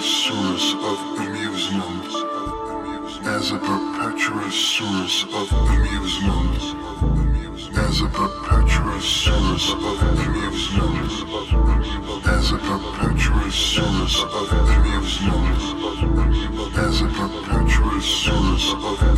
perpetuous source of amusement, as a perpetuous source of amusement, as a perpetuous source of amusement, as a perpetuous source of amusement, as a perpetuous source of